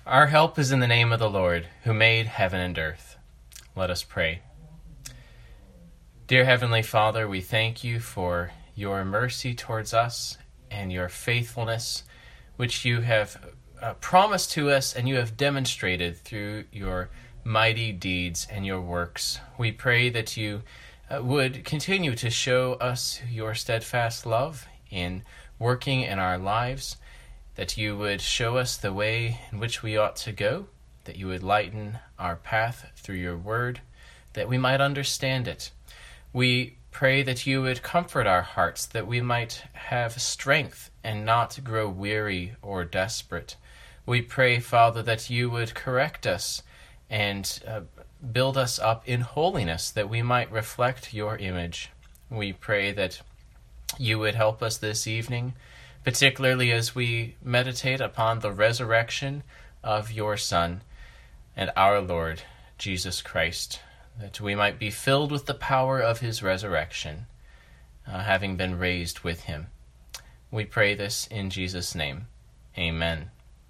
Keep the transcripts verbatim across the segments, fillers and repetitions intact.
Our help is in the name of the Lord, who made heaven and earth. Let us pray. Dear Heavenly Father, we thank you for your mercy towards us and your faithfulness, which you have uh, promised to us and you have demonstrated through your mighty deeds and your works. We pray that you uh, would continue to show us your steadfast love in working in our lives, that you would show us the way in which we ought to go, that you would lighten our path through your word, that we might understand it. We pray that you would comfort our hearts, that we might have strength and not grow weary or desperate. We pray, Father, that you would correct us and uh, build us up in holiness, that we might reflect your image. We pray that you would help us this evening, particularly as we meditate upon the resurrection of your Son and our Lord, Jesus Christ, that we might be filled with the power of his resurrection, uh, having been raised with him. We pray this in Jesus' name. Amen.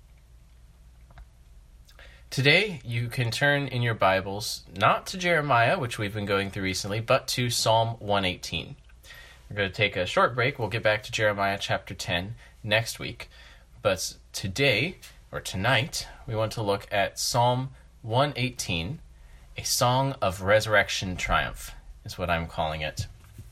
Today, you can turn in your Bibles, not to Jeremiah, which we've been going through recently, but to Psalm one eighteen. We're going to take a short break. We'll get back to Jeremiah chapter ten next week. But today, or tonight, we want to look at Psalm one eighteen, a song of resurrection triumph, is what I'm calling it.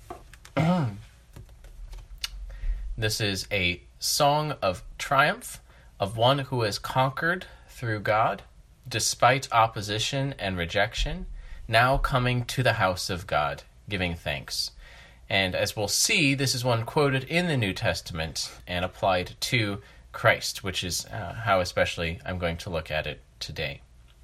This is a song of triumph of one who has conquered through God, despite opposition and rejection, now coming to the house of God, giving thanks. And as we'll see, this is one quoted in the New Testament and applied to Christ, which is uh, how especially I'm going to look at it today.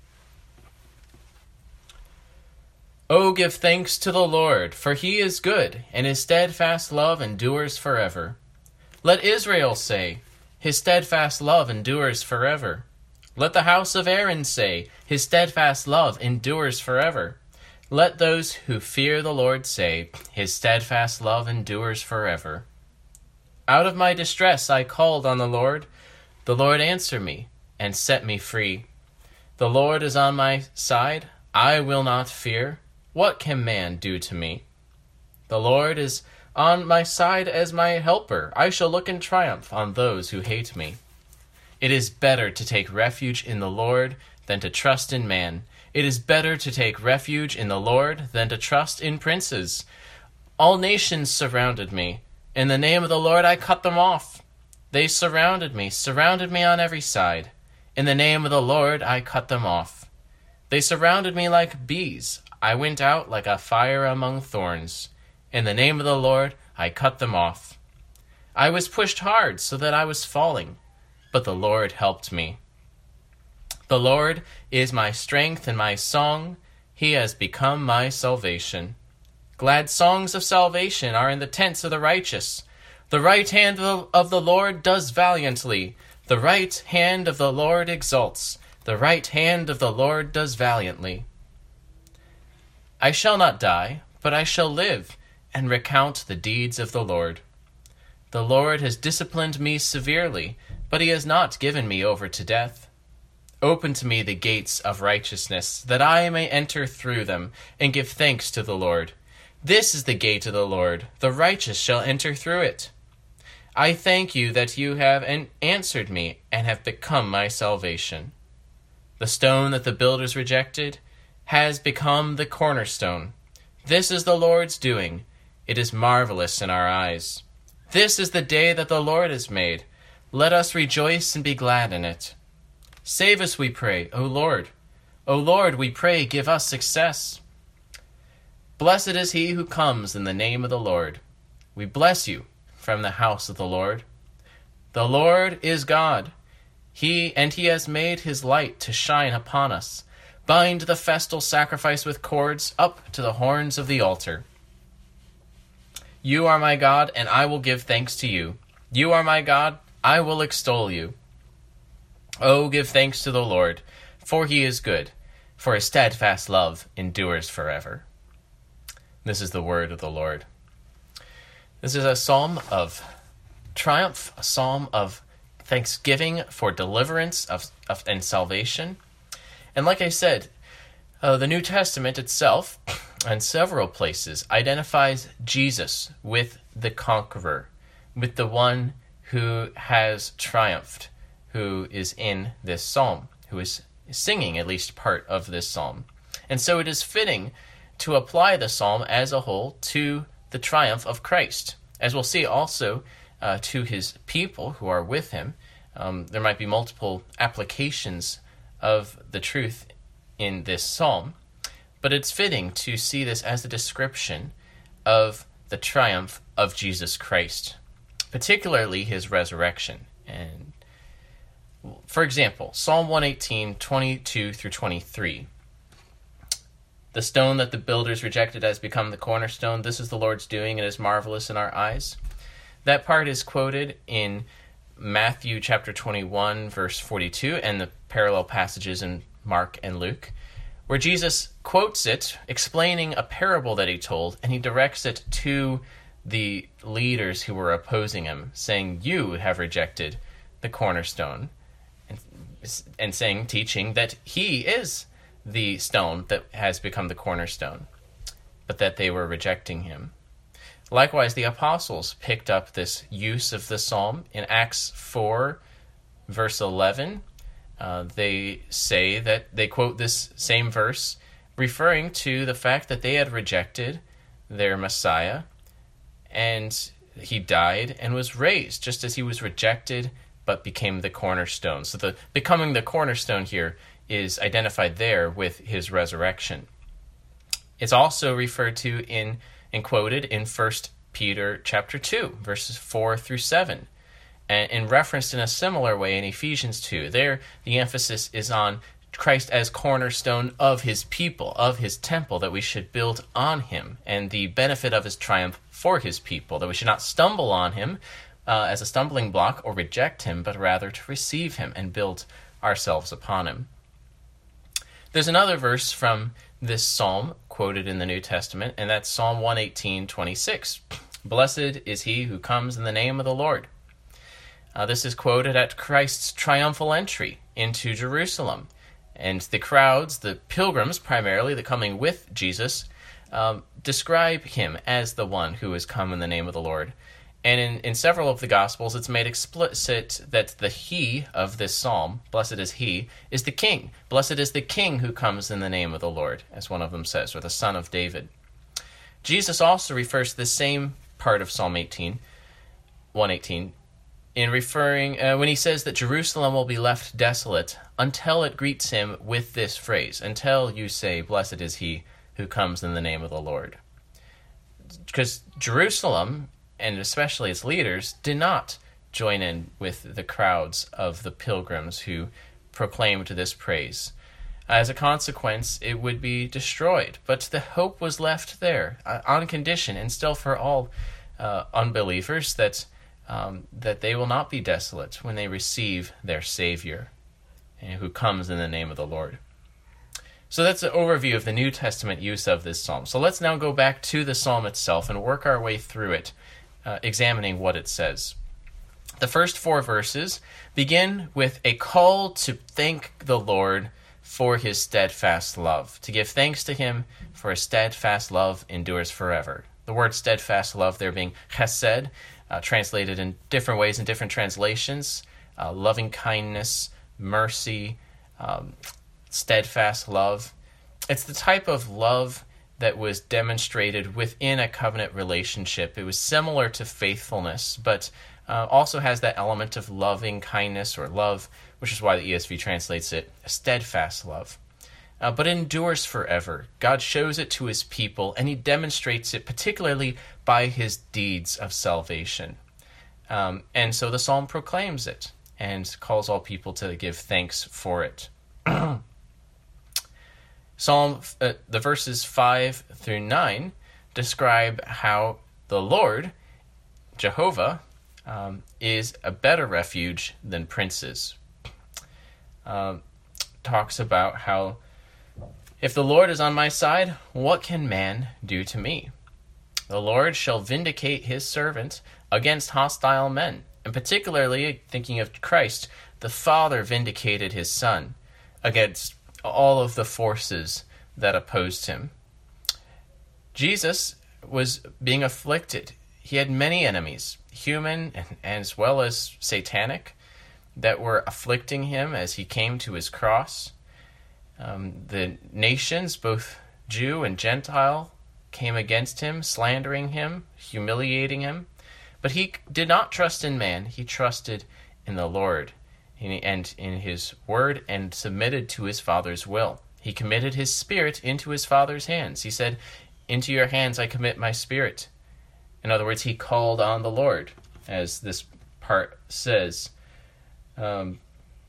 Oh, give thanks to the Lord, for he is good, and his steadfast love endures forever. Let Israel say, his steadfast love endures forever. Let the house of Aaron say, his steadfast love endures forever. Let those who fear the Lord say, his steadfast love endures forever. Out of my distress I called on the Lord. The Lord answered me and set me free. The Lord is on my side. I will not fear. What can man do to me? The Lord is on my side as my helper. I shall look in triumph on those who hate me. It is better to take refuge in the Lord than to trust in man. It is better to take refuge in the Lord than to trust in princes. All nations surrounded me. In the name of the Lord I cut them off. They surrounded me, surrounded me on every side. In the name of the Lord I cut them off. They surrounded me like bees. I went out like a fire among thorns. In the name of the Lord I cut them off. I was pushed hard so that I was falling, but the Lord helped me. The Lord is my strength and my song. He has become my salvation. Glad songs of salvation are in the tents of the righteous. The right hand of the Lord does valiantly. The right hand of the Lord exalts. The right hand of the Lord does valiantly. I shall not die, but I shall live and recount the deeds of the Lord. The Lord has disciplined me severely, but he has not given me over to death. Open to me the gates of righteousness, that I may enter through them and give thanks to the Lord. This is the gate of the Lord. The righteous shall enter through it. I thank you that you have an- answered me and have become my salvation. The stone that the builders rejected has become the cornerstone. This is the Lord's doing. It is marvelous in our eyes. This is the day that the Lord has made. Let us rejoice and be glad in it. Save us, we pray, O Lord. O Lord, we pray, give us success. Blessed is he who comes in the name of the Lord. We bless you from the house of the Lord. The Lord is God. He and he has made his light to shine upon us. Bind the festal sacrifice with cords up to the horns of the altar. You are my God, and I will give thanks to you. You are my God, I will extol you. Oh, give thanks to the Lord, for he is good, for his steadfast love endures forever. This is the word of the Lord. This is a psalm of triumph, a psalm of thanksgiving for deliverance of, of and salvation. And like I said, uh, the New Testament itself, in several places, identifies Jesus with the conqueror, with the one who has triumphed, who is in this psalm, who is singing at least part of this psalm. And so it is fitting to apply the psalm as a whole to the triumph of Christ, as we'll see also uh, to his people who are with him. Um, there might be multiple applications of the truth in this psalm, but it's fitting to see this as a description of the triumph of Jesus Christ, particularly his resurrection. And for example, Psalm one eighteen, twenty-two through twenty-three. The stone that the builders rejected has become the cornerstone. This is the Lord's doing, and is marvelous in our eyes. That part is quoted in Matthew chapter twenty-one, verse forty-two, and the parallel passages in Mark and Luke, where Jesus quotes it, explaining a parable that he told, and he directs it to the leaders who were opposing him, saying, "You have rejected the cornerstone," and, and saying, teaching that he is the stone that has become the cornerstone, but that they were rejecting him. Likewise, the apostles picked up this use of the psalm in Acts four, verse eleven. Uh, they say that they quote this same verse, referring to the fact that they had rejected their Messiah, and he died and was raised, just as he was rejected but became the cornerstone. So the becoming the cornerstone here is identified there with his resurrection. It's also referred to in and quoted in First Peter chapter two, verses four through seven, and, and referenced in a similar way in Ephesians two. There, the emphasis is on Christ as cornerstone of his people, of his temple, that we should build on him, and the benefit of his triumph for his people, that we should not stumble on him uh, as a stumbling block or reject him, but rather to receive him and build ourselves upon him. There's another verse from this psalm quoted in the New Testament, and that's Psalm one eighteen, twenty-six. Blessed is he who comes in the name of the Lord. Uh, this is quoted at Christ's triumphal entry into Jerusalem. And the crowds, the pilgrims primarily, the coming with Jesus, um, describe him as the one who has come in the name of the Lord. And in, in several of the Gospels, it's made explicit that the he of this psalm, blessed is he, is the king. Blessed is the king who comes in the name of the Lord, as one of them says, or the son of David. Jesus also refers to the same part of Psalm eighteen, one eighteen, in referring, uh, when he says that Jerusalem will be left desolate until it greets him with this phrase, until you say, blessed is he who comes in the name of the Lord. Because Jerusalem, and especially its leaders, did not join in with the crowds of the pilgrims who proclaimed this praise. As a consequence, it would be destroyed. But the hope was left there, uh, on condition, and still for all uh, unbelievers, that um, that they will not be desolate when they receive their Savior, who comes in the name of the Lord. So that's an overview of the New Testament use of this psalm. So let's now go back to the psalm itself and work our way through it, Uh, examining what it says. The first four verses begin with a call to thank the Lord for his steadfast love, to give thanks to him for his steadfast love endures forever. The word steadfast love there being chesed, uh, translated in different ways in different translations, uh, loving kindness, mercy, um, steadfast love. It's the type of love that was demonstrated within a covenant relationship. It was similar to faithfulness, but uh, also has that element of loving kindness or love, which is why the E S V translates it a steadfast love. Uh, but it endures forever. God shows it to his people, and he demonstrates it particularly by his deeds of salvation. Um, and so the psalm proclaims it and calls all people to give thanks for it. Psalm, uh, the verses five through nine describe how the Lord, Jehovah, um, is a better refuge than princes. Um, talks about how, if the Lord is on my side, what can man do to me? The Lord shall vindicate his servant against hostile men, And particularly, thinking of Christ, the Father vindicated his Son against all of the forces that opposed him. Jesus was being afflicted. He had many enemies, human and as well as satanic, that were afflicting him as he came to his cross. Um, the nations, both Jew and Gentile, came against him, slandering him, humiliating him. But he did not trust in man. He trusted in the Lord and in his word, and submitted to his Father's will. He committed his spirit into his Father's hands. He said, "Into your hands I commit my spirit." In other words, he called on the Lord, as this part says. Um,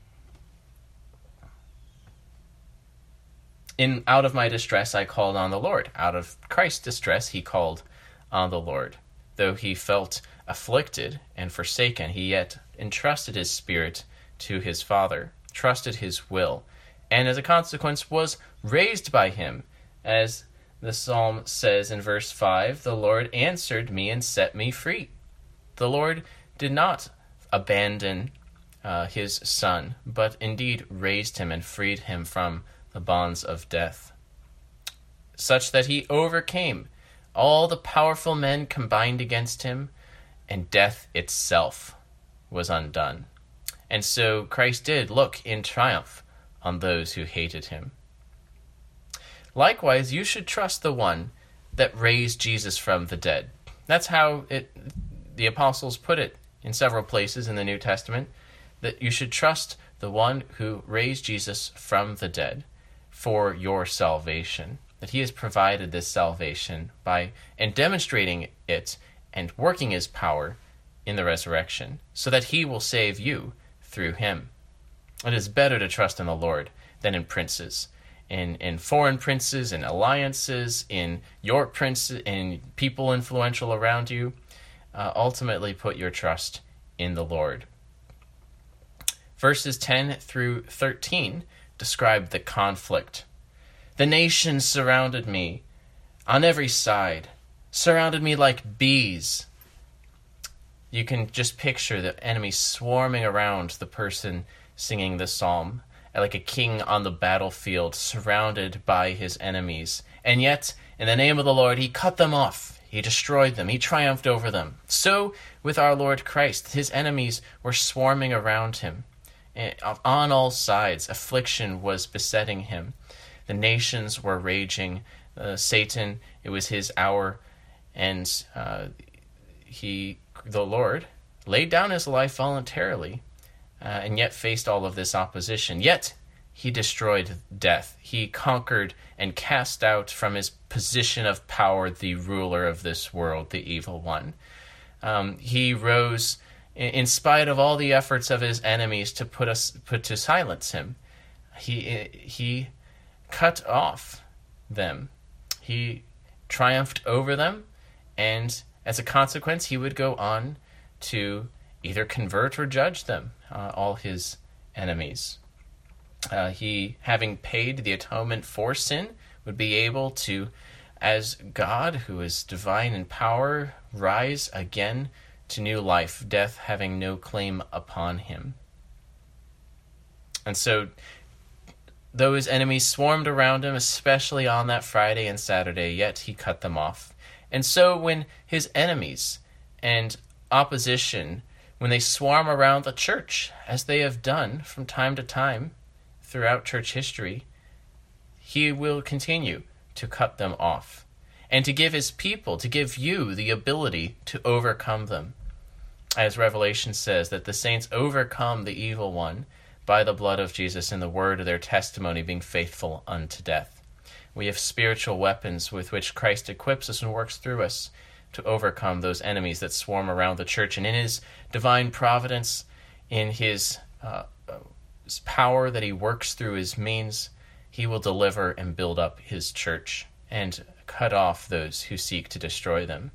In out of my distress I called on the Lord. Out of Christ's distress he called on the Lord. Though he felt afflicted and forsaken, he yet entrusted his spirit to his Father, trusted his will, and as a consequence was raised by him. As the psalm says in verse five, "The Lord answered me and set me free." The Lord did not abandon uh, his Son, but indeed raised him and freed him from the bonds of death, such that he overcame all the powerful men combined against him, and death itself was undone. And so Christ did look in triumph on those who hated him. Likewise, you should trust the one that raised Jesus from the dead. That's how it, the apostles put it in several places in the New Testament, that you should trust the one who raised Jesus from the dead for your salvation, that he has provided this salvation by and demonstrating it and working his power in the resurrection, so that he will save you through him. It is better to trust in the Lord than in princes, in, in foreign princes, in alliances, in your princes, in people influential around you. Uh, ultimately, put your trust in the Lord. Verses ten through thirteen describe the conflict. "The nations surrounded me on every side, surrounded me like bees." You can just picture the enemy swarming around the person singing the psalm, like a king on the battlefield, surrounded by his enemies. And yet, in the name of the Lord, he cut them off. He destroyed them. He triumphed over them. So, with our Lord Christ, his enemies were swarming around him. On all sides, affliction was besetting him. The nations were raging. Uh, Satan, it was his hour, and uh, he, the Lord, laid down his life voluntarily, uh, and yet faced all of this opposition. Yet he destroyed death. He conquered and cast out from his position of power the ruler of this world, the evil one. Um, he rose in spite of all the efforts of his enemies to put us put to silence him. He he cut off them. He triumphed over them, and as a consequence, he would go on to either convert or judge them, uh, all his enemies. Uh, he, having paid the atonement for sin, would be able to, as God, who is divine in power, rise again to new life, death having no claim upon him. And so, though his enemies swarmed around him, especially on that Friday and Saturday, yet he cut them off. And so when his enemies and opposition, when they swarm around the church, as they have done from time to time throughout church history, he will continue to cut them off and to give his people, to give you the ability to overcome them. As Revelation says, that the saints overcome the evil one by the blood of Jesus and the word of their testimony, being faithful unto death. We have spiritual weapons with which Christ equips us and works through us to overcome those enemies that swarm around the church. And in his divine providence, in his, uh, his power that he works through his means, he will deliver and build up his church and cut off those who seek to destroy them.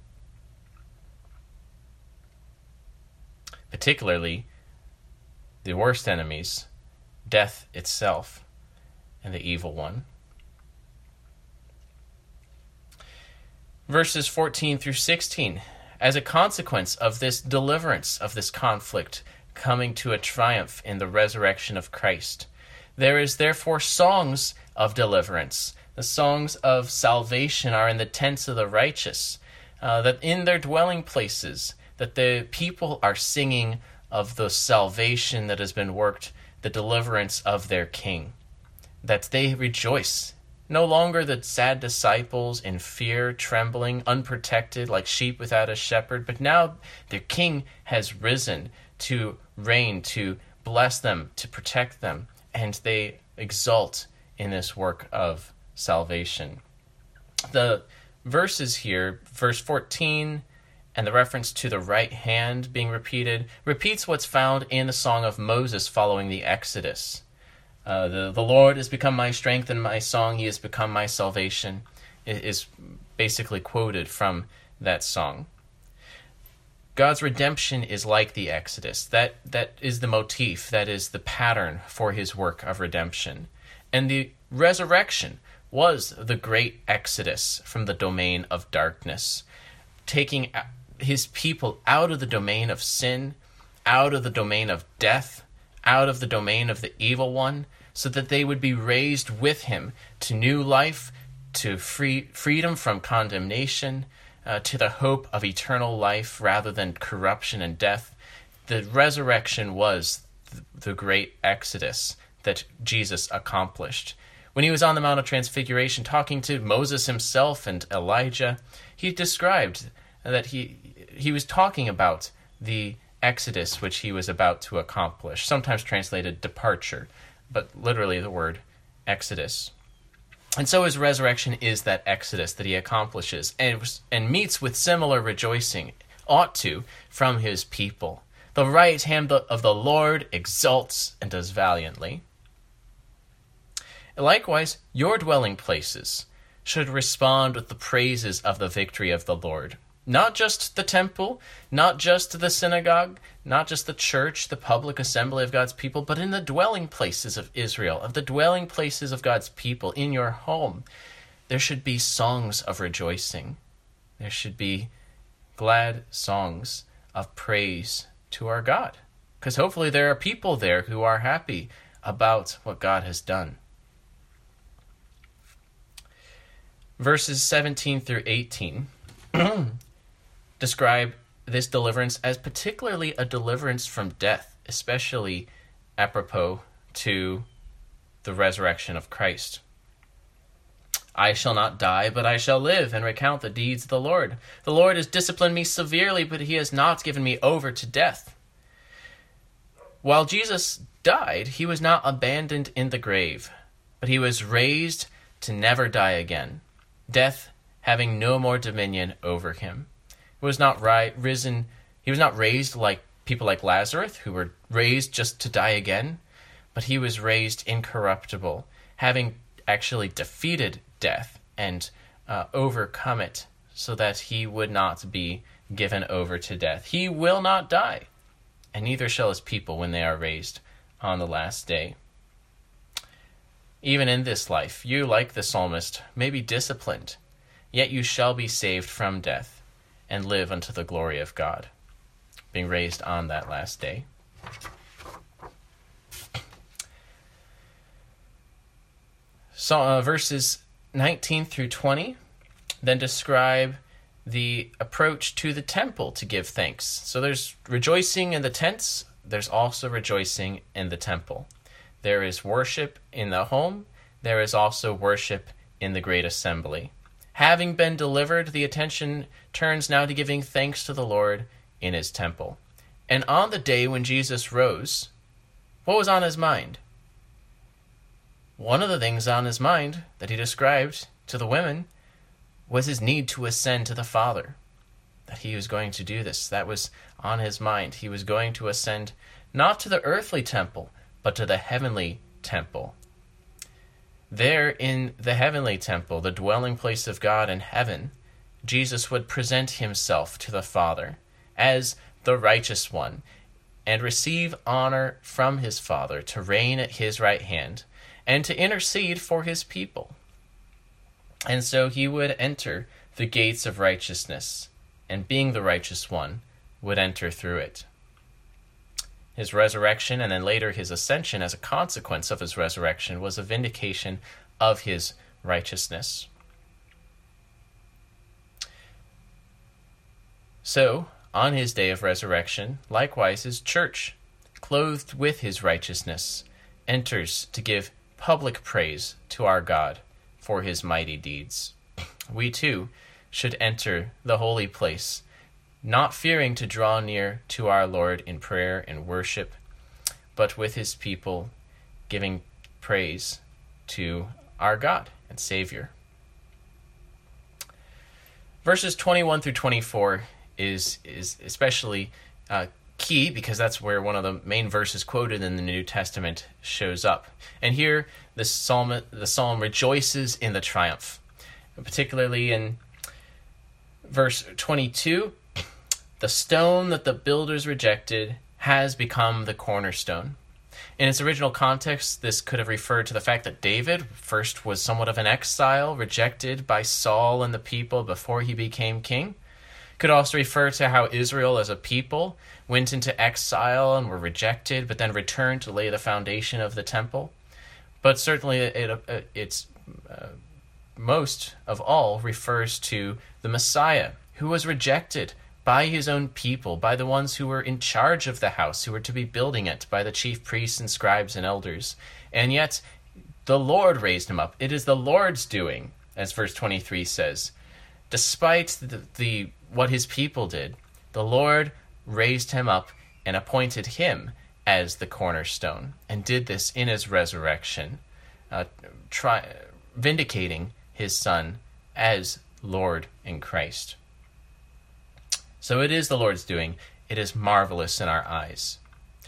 Particularly the worst enemies, death itself and the evil one. Verses fourteen through sixteen as a consequence of this deliverance, of this conflict coming to a triumph in the resurrection of Christ. There is therefore songs of deliverance. The songs of salvation are in the tents of the righteous, uh, that in their dwelling places, that the people are singing of the salvation that has been worked, the deliverance of their King, that they rejoice. No longer the sad disciples in fear, trembling, unprotected, like sheep without a shepherd, but now their King has risen to reign, to bless them, to protect them, and they exult in this work of salvation. The verses here, verse fourteen, and the reference to the right hand being repeated, repeats what's found in the Song of Moses following the Exodus. Uh, the, the Lord has become my strength and my song, he has become my salvation, is basically quoted from that song. God's redemption is like the Exodus. That that is the motif, that is the pattern for his work of redemption. And the resurrection was the great Exodus from the domain of darkness, taking his people out of the domain of sin, out of the domain of death, out of the domain of the evil one, so that they would be raised with him to new life, to free, freedom from condemnation, uh, to the hope of eternal life rather than corruption and death. The resurrection was th- the great Exodus that Jesus accomplished. When he was on the Mount of Transfiguration talking to Moses himself and Elijah, he described that he he was talking about the Exodus which he was about to accomplish, sometimes translated departure, but literally the word Exodus. And so his resurrection is that Exodus that he accomplishes and, and meets with similar rejoicing, ought to, from his people. The right hand of the Lord exalts and does valiantly. Likewise, your dwelling places should respond with the praises of the victory of the Lord. Not just the temple, not just the synagogue, not just the church, the public assembly of God's people, but in the dwelling places of Israel, of the dwelling places of God's people, in your home, there should be songs of rejoicing. There should be glad songs of praise to our God. Because hopefully there are people there who are happy about what God has done. Verses seventeen through eighteen describe this deliverance as particularly a deliverance from death, especially apropos to the resurrection of Christ. I shall not die, but I shall live and recount the deeds of the Lord. The Lord has disciplined me severely, but he has not given me over to death. While Jesus died, he was not abandoned in the grave, but he was raised to never die again, death having no more dominion over him. He was not ri- risen, he was not raised like people like Lazarus, who were raised just to die again, but he was raised incorruptible, having actually defeated death and uh, overcome it, so that he would not be given over to death. He will not die, and neither shall his people when they are raised on the last day. Even in this life, you, like the psalmist, may be disciplined, yet you shall be saved from death and live unto the glory of God, being raised on that last day. So uh, verses nineteen through twenty then describe the approach to the temple to give thanks. So there's rejoicing in the tents, there's also rejoicing in the temple. There is worship in the home, there is also worship in the great assembly. Having been delivered, the attention turns now to giving thanks to the Lord in his temple. And on the day when Jesus rose, what was on his mind? One of the things on his mind that he described to the women was his need to ascend to the Father, that he was going to do this. That was on his mind. He was going to ascend not to the earthly temple, but to the heavenly temple. There in the heavenly temple, the dwelling place of God in heaven, Jesus would present himself to the Father as the righteous one and receive honor from his Father to reign at his right hand and to intercede for his people. And so he would enter the gates of righteousness and being the righteous one, would enter through it. His resurrection, and then later his ascension as a consequence of his resurrection, was a vindication of his righteousness. So, on his day of resurrection, likewise his church, clothed with his righteousness, enters to give public praise to our God for his mighty deeds. We too should enter the holy place, not fearing to draw near to our Lord in prayer and worship, but with his people giving praise to our God and Savior. Verses twenty-one through twenty-four is is especially uh, key, because that's where one of the main verses quoted in the New Testament shows up. And here the psalm the psalm rejoices in the triumph, particularly in verse twenty-two. The stone that the builders rejected has become the cornerstone. In its original context, this could have referred to the fact that David first was somewhat of an exile, rejected by Saul and the people before he became king. Could also refer to how Israel as a people went into exile and were rejected, but then returned to lay the foundation of the temple. But certainly it, it, it's uh, most of all refers to the Messiah, who was rejected by his own people, by the ones who were in charge of the house, who were to be building it, by the chief priests and scribes and elders. And yet the Lord raised him up. It is the Lord's doing, as verse twenty-three says. Despite the, the what his people did, the Lord raised him up and appointed him as the cornerstone, and did this in his resurrection, uh, try, vindicating his Son as Lord in Christ. So it is the Lord's doing. It is marvelous in our eyes.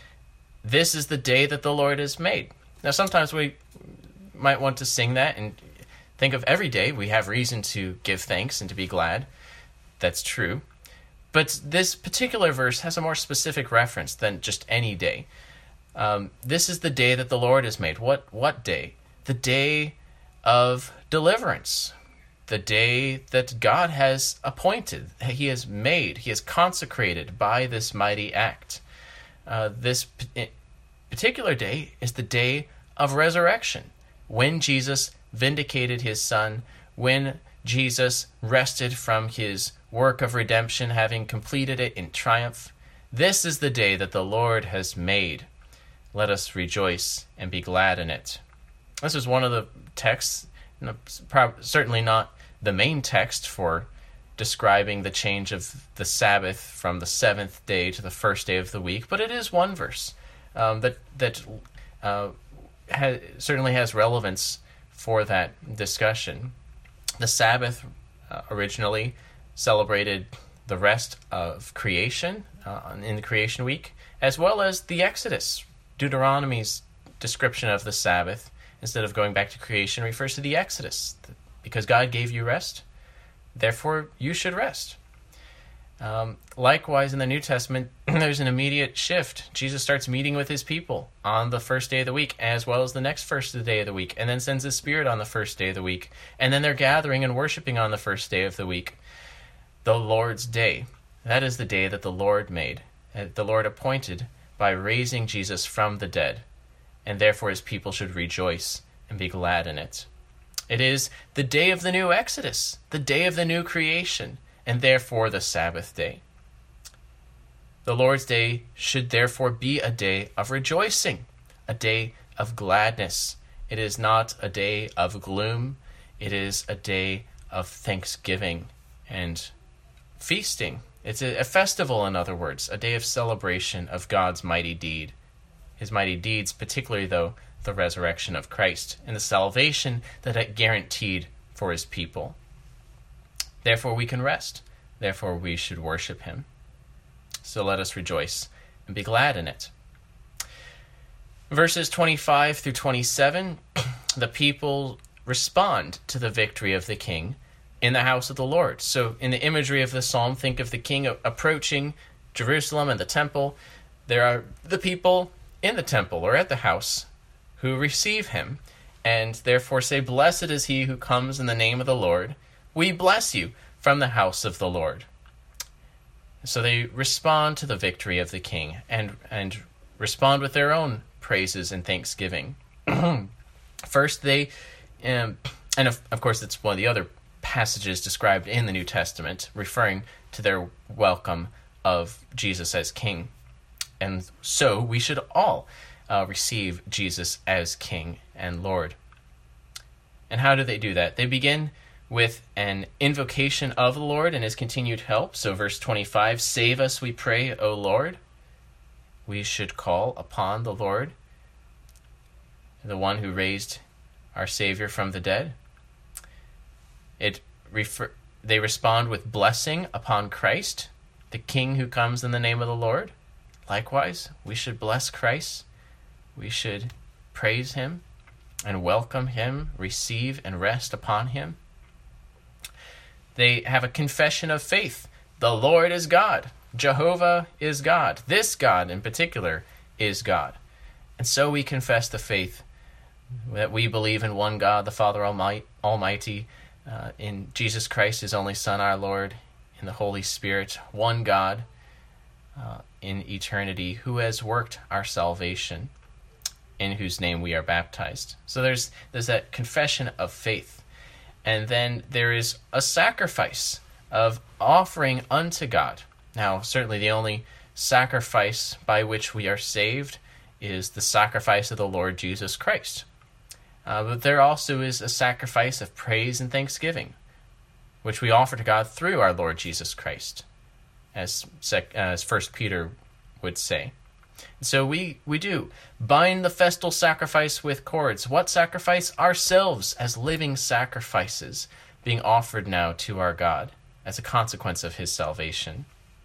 This is the day that the Lord has made. Now, sometimes we might want to sing that and think of every day we have reason to give thanks and to be glad. That's true. But this particular verse has a more specific reference than just any day. Um, this is the day that the Lord has made. What, what day? The day of deliverance. The day that God has appointed, he has made, he has consecrated by this mighty act. Uh, this p- particular day is the day of resurrection, when Jesus vindicated his Son, when Jesus rested from his work of redemption, having completed it in triumph. This is the day that the Lord has made. Let us rejoice and be glad in it. This is one of the texts, certainly not the main text for describing the change of the Sabbath from the seventh day to the first day of the week, but it is one verse um, that that uh, ha- certainly has relevance for that discussion. The Sabbath uh, originally celebrated the rest of creation uh, in the creation week, as well as the Exodus. Deuteronomy's description of the Sabbath, instead of going back to creation, refers to the Exodus. Because God gave you rest, therefore you should rest. Um, likewise, in the New Testament, there's an immediate shift. Jesus starts meeting with his people on the first day of the week, as well as the next first day of the week, and then sends his Spirit on the first day of the week. And then they're gathering and worshiping on the first day of the week. The Lord's day. That is the day that the Lord made, the Lord appointed by raising Jesus from the dead. And therefore his people should rejoice and be glad in it. It is the day of the new Exodus, the day of the new creation, and therefore the Sabbath day. The Lord's day should therefore be a day of rejoicing, a day of gladness. It is not a day of gloom. It is a day of thanksgiving and feasting. It's a, a festival, in other words, a day of celebration of God's mighty deed. His mighty deeds, particularly, though, the resurrection of Christ and the salvation that it guaranteed for his people. Therefore we can rest. Therefore we should worship him. So let us rejoice and be glad in it. Verses twenty-five through twenty-seven, the people respond to the victory of the king in the house of the Lord. So in the imagery of the psalm, think of the king approaching Jerusalem and the temple. There are the people in the temple or at the house who receive him, and therefore say, "Blessed is he who comes in the name of the Lord. We bless you from the house of the Lord." So they respond to the victory of the king and and respond with their own praises and thanksgiving. First, they, um, and of, of course, it's one of the other passages described in the New Testament, referring to their welcome of Jesus as king. And so we should all uh, receive Jesus as King and Lord. And how do they do that? They begin with an invocation of the Lord and his continued help. So verse twenty-five, "Save us, we pray, O Lord." We should call upon the Lord, the one who raised our Savior from the dead. It refer- they respond with blessing upon Christ, the King who comes in the name of the Lord. Likewise, we should bless Christ. We should praise him and welcome him, receive and rest upon him. They have a confession of faith. The Lord is God. Jehovah is God. This God in particular is God. And so we confess the faith that we believe in one God, the Father Almighty, uh, in Jesus Christ, his only Son, our Lord, in the Holy Spirit, one God uh, in eternity, who has worked our salvation, in whose name we are baptized. So there's there's that confession of faith. And then there is a sacrifice of offering unto God. Now, certainly the only sacrifice by which we are saved is the sacrifice of the Lord Jesus Christ. Uh, but there also is a sacrifice of praise and thanksgiving, which we offer to God through our Lord Jesus Christ, as sec- as First Peter would say. So we, we do bind the festal sacrifice with cords. What sacrifice? Ourselves as living sacrifices being offered now to our God as a consequence of his salvation.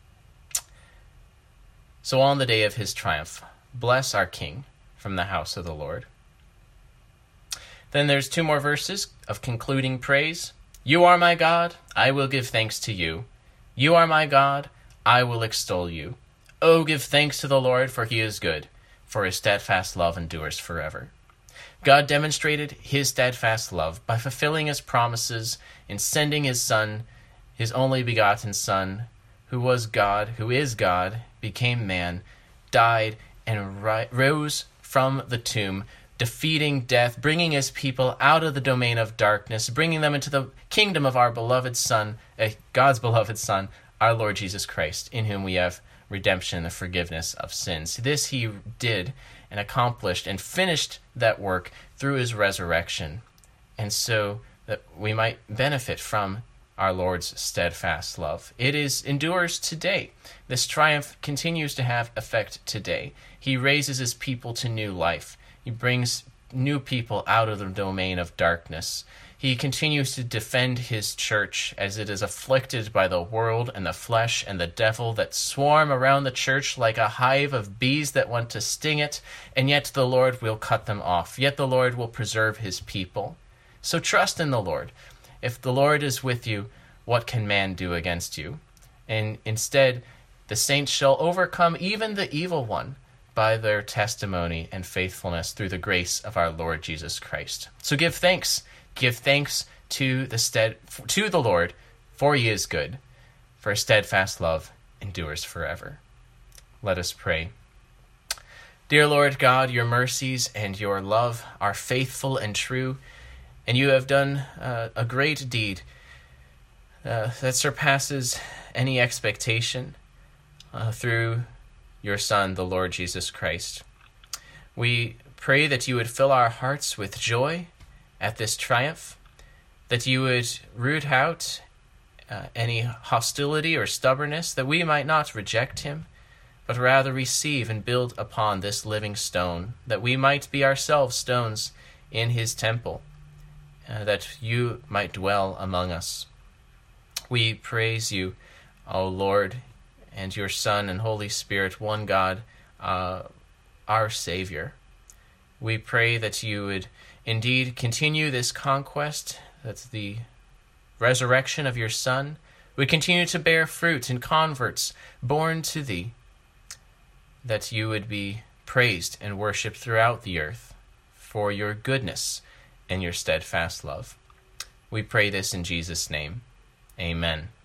So on the day of his triumph, bless our King from the house of the Lord. Then there's two more verses of concluding praise. You are my God, I will give thanks to you. You are my God, I will extol you. Oh, give thanks to the Lord, for he is good, for his steadfast love endures forever. God demonstrated his steadfast love by fulfilling his promises in sending his Son, his only begotten Son, who was God, who is God, became man, died, and ri- rose from the tomb, defeating death, bringing his people out of the domain of darkness, bringing them into the kingdom of our beloved Son, uh, God's beloved Son, our Lord Jesus Christ, in whom we have redemption and the forgiveness of sins. This he did and accomplished and finished that work through his resurrection, and so that we might benefit from our Lord's steadfast love. It is endures today. This triumph continues to have effect today. He raises his people to new life. He brings new people out of the domain of darkness. He continues to defend his church as it is afflicted by the world and the flesh and the devil that swarm around the church like a hive of bees that want to sting it, and yet the Lord will cut them off. Yet the Lord will preserve his people. So trust in the Lord. If the Lord is with you, what can man do against you? And instead, the saints shall overcome even the evil one by their testimony and faithfulness through the grace of our Lord Jesus Christ. So give thanks. Give thanks to the stead to the Lord, for he is good, for his steadfast love endures forever. Let us pray. Dear Lord God, your mercies and your love are faithful and true, and you have done uh, a great deed uh, that surpasses any expectation uh, through your Son, the Lord Jesus Christ. We pray that you would fill our hearts with joy at this triumph, that you would root out uh, any hostility or stubbornness, that we might not reject him, but rather receive and build upon this living stone, that we might be ourselves stones in his temple, uh, that you might dwell among us. We praise you, O Lord, and your Son and Holy Spirit, one God, uh, our Savior. We pray that you would indeed continue this conquest, that the resurrection of your Son would continue to bear fruit in converts born to thee, that you would be praised and worshipped throughout the earth for your goodness and your steadfast love. We pray this in Jesus' name. Amen.